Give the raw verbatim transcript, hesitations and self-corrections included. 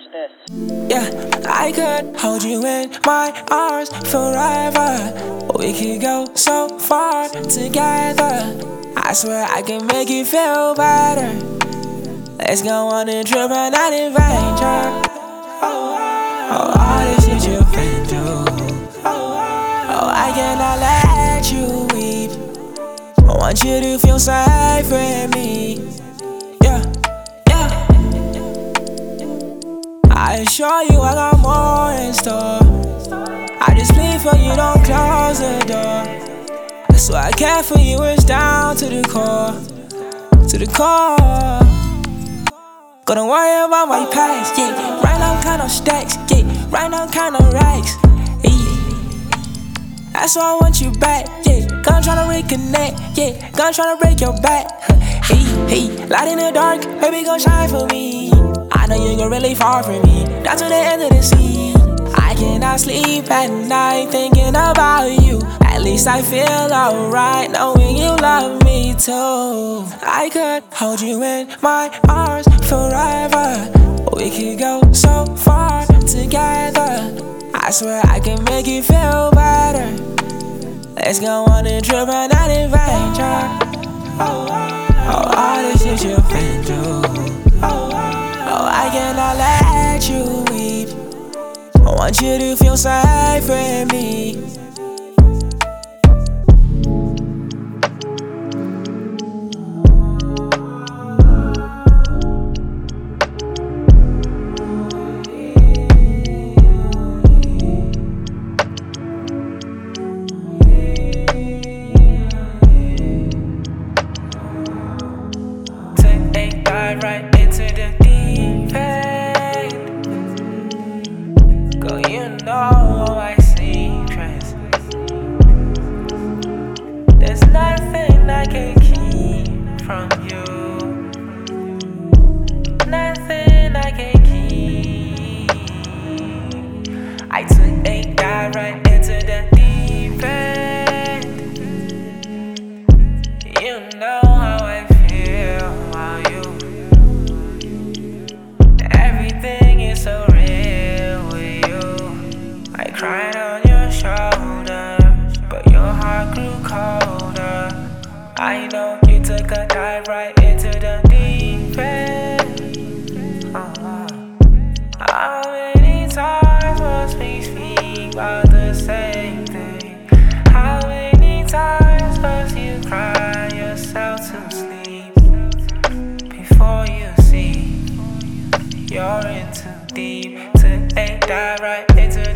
Watch this. Yeah, I could hold you in my arms forever. We could go so far together. I swear I can make you feel better. Let's go on a trip and an adventure. Oh, all this shit you've been through. Oh, I cannot let you weep. I want you to feel safe with me. Yeah, yeah. I assure you I got more in store. I just plead for you, don't close the door. So I care for you, it's down to the core. To the core. Gonna worry about my past, yeah. Right now, kind of stacks, yeah. Right now, kind of racks, yeah. That's why I want you back, yeah. Gonna tryna reconnect, yeah. Gonna tryna break your back, hey, hey. Light in the dark, baby, gon' shine for me. I know you go really far from me, down to the end of the sea. I cannot sleep at night thinking about you. At least I feel alright knowing you love me too. I could hold you in my arms forever. We could go so far together. I swear I can make you feel better. Let's go on a trip and an adventure. Oh, all this shit you've been through. Oh, I cannot let you weep. I want you to feel safe with me. Take dive right into the deep end. Girl, you know my secrets. There's nothing I can keep from you. Nothing I can keep. I took a dive right into the deep end. You know how I feel about you. Everything is so real with you. I cried on your shoulder, but your heart grew colder. I know you took a dive right into the deep end. uh-huh. How many times must we speak about the same thing? How many times must you cry yourself to sleep before you see you're in too deep to dive right into